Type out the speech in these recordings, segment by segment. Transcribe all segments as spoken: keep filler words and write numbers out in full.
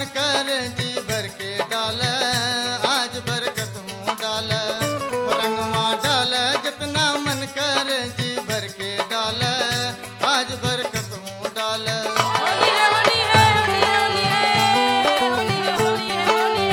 कर जी भर के डाल, आज बरकत हूँ डाल। रंगवा डाल जितना मन कर जी भर के डाल, आज बरकत हूँ डाल। होली है होली है होली है होली है होली है होली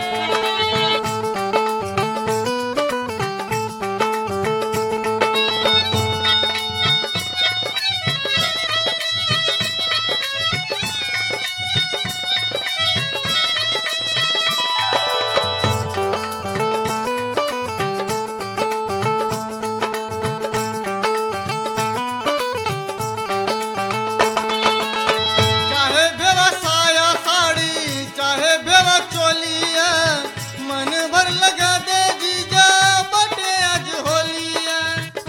चाहे भेवा साया साड़ी, चाहे भेवा चोलिया, मन भर लगा दे जीजा बटे आज होलिया।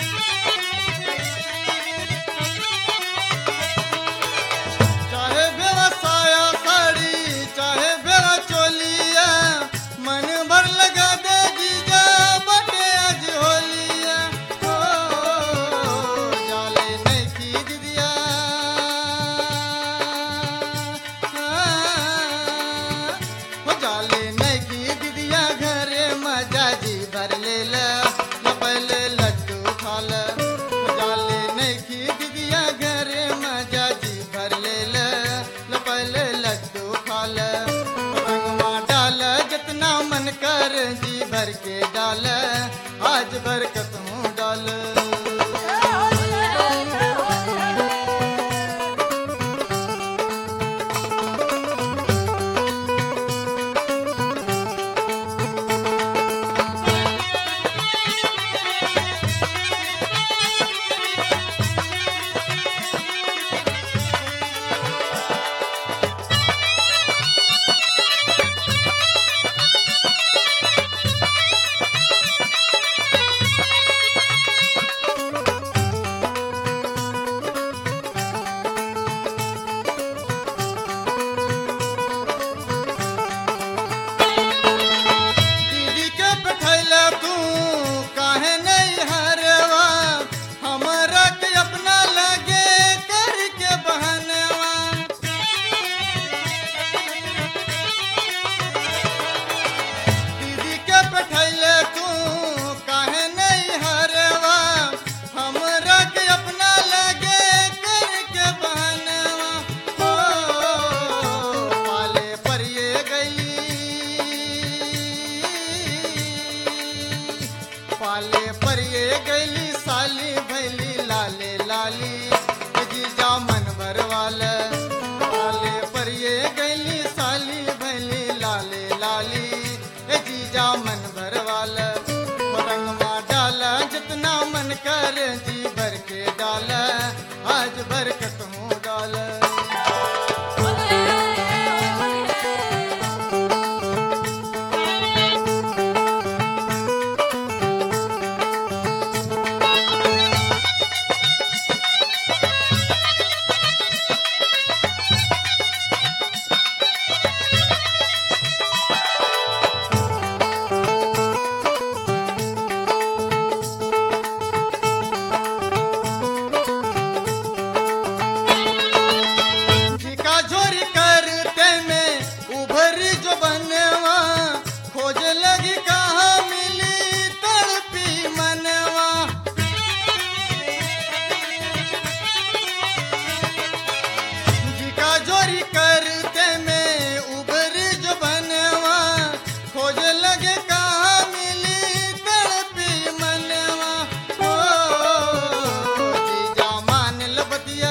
चाहे भेवा साया साड़ी, चाहे भेवा चोलिया, मन भर लगा दे जीजा बटे आज होलिया। ओ जाले नहीं की दिदिया, हो जाले नहीं की दिदिया घरे मजा जी भर ले ला, न पहले लड्डू खा ला। हो जाले नहीं की दिदिया घरे मजा जी भर ले ला, न पहले लड्डू खा ला। रंगवा डाल जितना मन कर जी भर के डाल, आज बरकत हूँ डाल। दीदी के बैठैला तू काहे नहीं हरवा, हमरा के अपना लगे करके बहनवा। दीदी के बैठैला तू काहे नहीं हरवा, हमरा के अपना लगे करके बहनवा। ओ पाले पर ये गई, पाले पर ये गैली साली भैली लाले लाली, जीजा मन भरवाल। पाले पर ये गैली साली भैली लाले लाली, जीजा मन भरवाल। रंगवा डाल जितना मन कर जी भर के डाल, आज बरकत हूँ डाल। झिका झोरी करते में उभरी जो बनवा, खोज लगी कहाँ मिली तड़पी मनवा। झिका झोरी करते में उभरी जो बनवा, खोज लगे कहाँ मिली तड़पी मनवा। ओ जीजा मान लबतिया,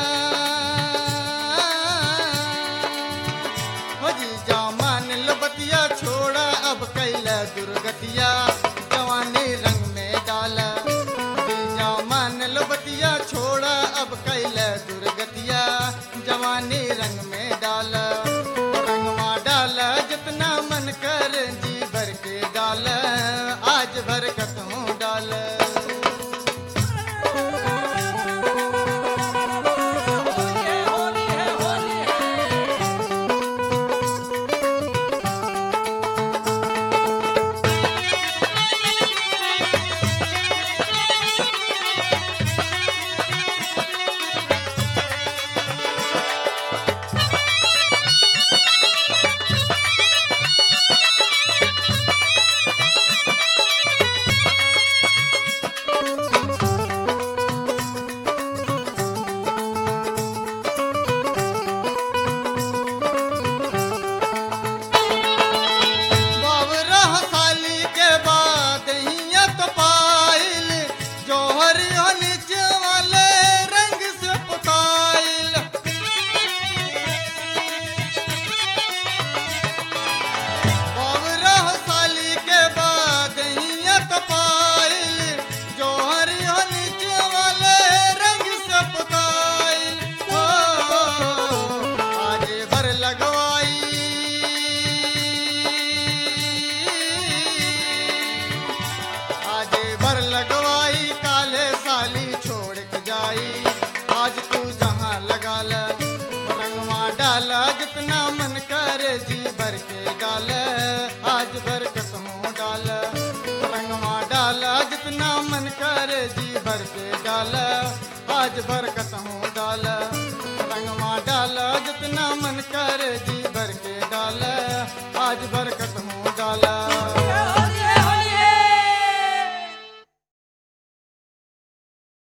हो जीजा मान लबतिया, छोड़ा अब कैला दुर्गतिया, जवानी रंग में डाला। जीजा मान लबतिया, छोड़ा अब कैला दुर्गतिया, जवानी रंग में डाला। रंगवा डाल जितना मन कर जी भर के डाल, आज बरकत हूँ डाल। होली है होली है भर लगवाई आज भर लगवाई काले साली छोड़ के जाई आज तू जहाँ लगा ल रंगवा डाला जितना मन करे जी भर के डाल आज भर कसमों डाल रंगवा डाला जितना मन करे जी भर के डाल आज भर कसमों डाल रंगवा डाला जितना मन करे जी भर के डाल आज भर कसमों डाल